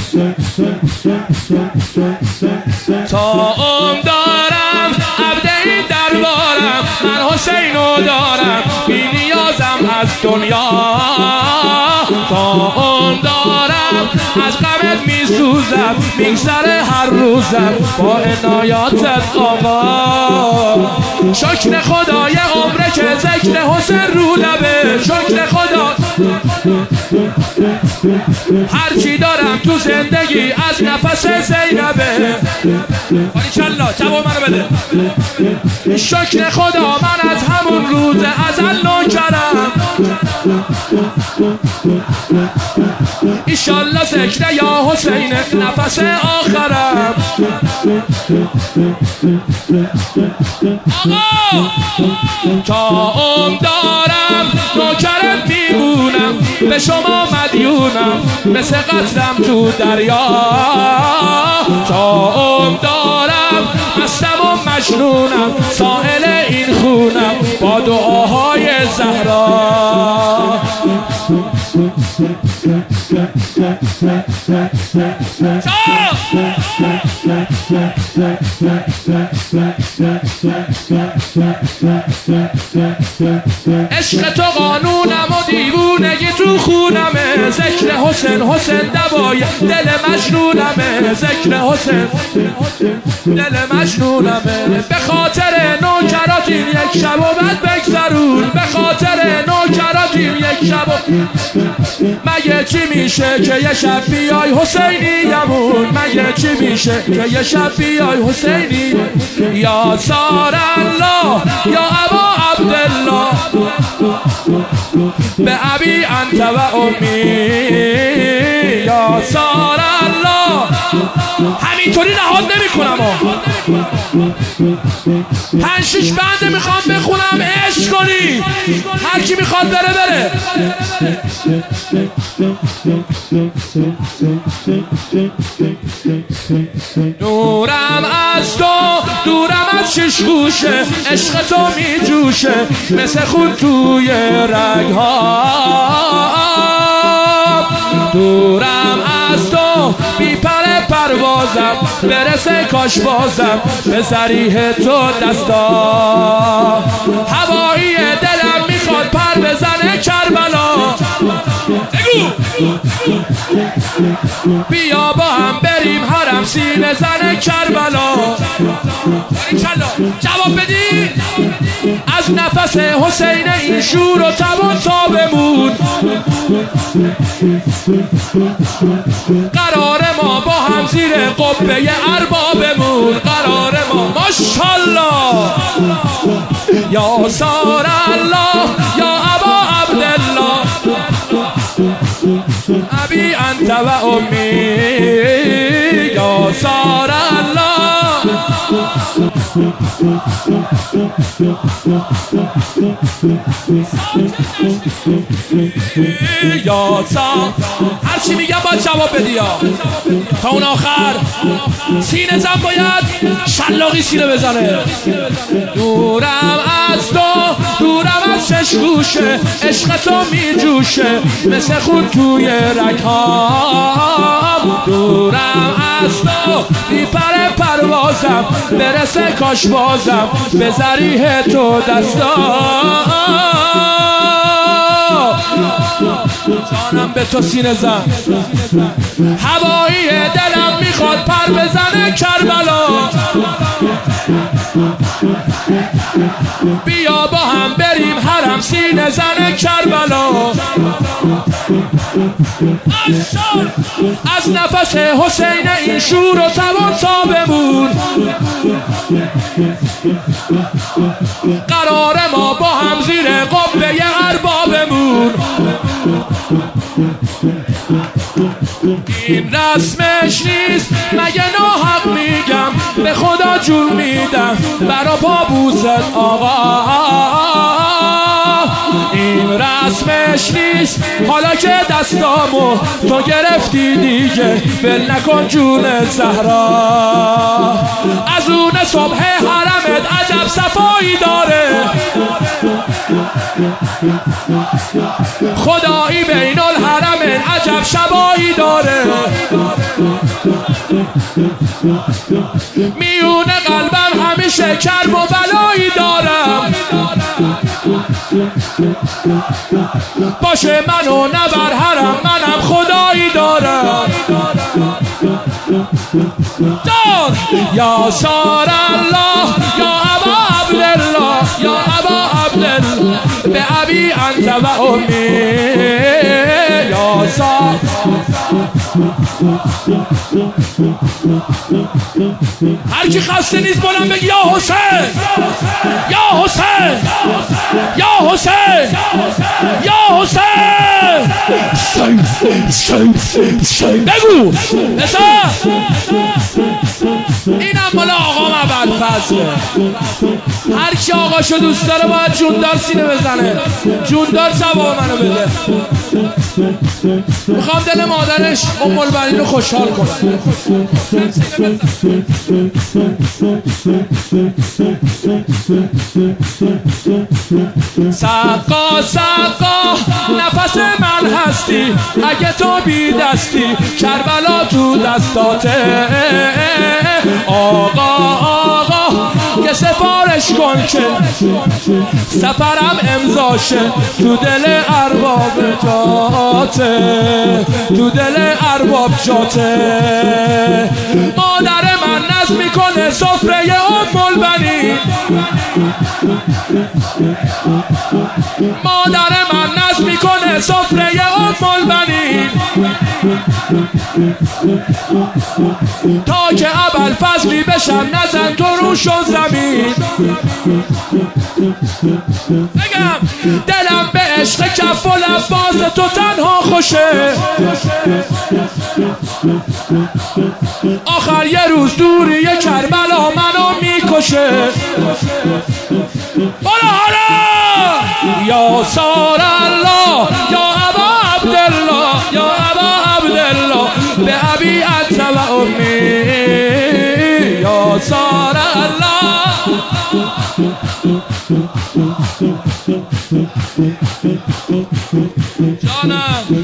تا عمر دارم عبد این دربارم، من حسینو دارم بی نیازم از دنیا. تا عمر دارم از غمت میسوزم، میگذره هر روزم با عنایاتت آقا. شکر خدای عمره که ذکر حسین رو لبه، شکر خدا هرچی دارم تو زندگی از نفس زینبه. باریکلا جواب منو بده. شکر خدا من از همون روز ازل نوکرم، ایشالله ذکر یا حسین نفس آخرم. آقا تا عمر دارم نوکرت میمونم، به شما مدیونم مثل قطرم تو دریا. تا عمر دارم مستم و مجنونم، سائل این خونم با دعاهای زهرا. عشق تو قانونم و دیوونگی تو خونمه، ذکر حسین حسین دوای دل مجنونمه، ذکر حسین دل مجنونمه. به خاطر نوکراتیم یک شب و بعد بگذرون، به خاطر نوکراتیم یک شب و مگه چی میشه که یه شب بیای حسینیمون، مگه چی میشه که یه شب بیای حسینی. یا سار الله یا ابا عبدالله، به ابی انت و امی. یا سار الله همینطوری نهاد نمی کنم. 5-6 بنده میخوام بخونم عشق کنی، هر کی میخواد بره بره. دورم از تو دورم از شش گوشه، عشق تو میجوشه مثل خون توی رگها. دورم از تو بی پر پروازم، برسه کاش بازم به ذریح تو دستا. هوایی دلم میخواد پر بزنه کربلا. بگو بیا با هم بریم حرم سینه زن کربلا. جواب بدید. از نفس حسین این شور و توان تا بمون، قرار ما با هم زیر قبه اربابمون، قرار ما ماشاءالله. یا سار الله یا ابا عبدالله، ابی انت و امی. یا سار الله یا سار. هر چی میگم باید جواب بدی تا اون آخر. سینه زن باید شلاقی سینه بزنه. دورم از تو دورم از شش گوشه، عشق تو میجوشه مثل خون توی رگهام. دورم از تو بی پر پروازم، برسه کاش بازم به ذریح تو دستا. جانم به تو سینه زن، هوایی دلم میخواد پر بزنه کربلا. بیا با هم بریم حرم سینه زن کربلا. از نفس حسین این شور و توان تا بمون، قرار ما با هم زیر قبه اربابمون. این رسمش نیست مگه ناحق میگم، به خدا جون میدم برا پابوست آقا. این رسمش نیست حالا که دستامو تو گرفتی دیگه، ول نکن جون زهرا. از اون صبح حرمت عجب صفایی داره، خدایی بین الحرمین عجب شبایی داره. میون قلبم همیشه کرب و بلایی دارم، باشه منو نبر حرم، منم خدایی دارم. دار یا سار الله یا ابا عبدالله یا ابا عبدالله به ابی انت و امی یا سار. هر کی خسته نیست بلند بگی یا حسین یا حسین یا حسین یا حسین. بگو اینم مال آقا ابوالفضله. هر کی آقاشو دوست داره باید جوندار سینه بزنه، جوندار ثواب منو بده. میخوام دل مادرش ام البنین رو خوشحال کنم. سقا سقا نفس من هستی، اگه تو بی دستی کربلا تو دستاته. آقا آقا که سفارش کن که سفرم امضاشه تو دل ارباب جاته، تو دل ارباب جاته. مادر من نظم میکنه سفره ام البنین، مادر من نظم میکنه سفره ام البنین. تا که ابوالفضلی بشم نزن تو روش و زمین. بگم دلم به عشق کف و لباس تو تنها خوشه، آخر یه روز دوری کربلا منو میکشه. بالا حالا یا سار الله یا ابا عبدالله یا ابا عبدالله به ابی انت و امی یا سار الله. جانم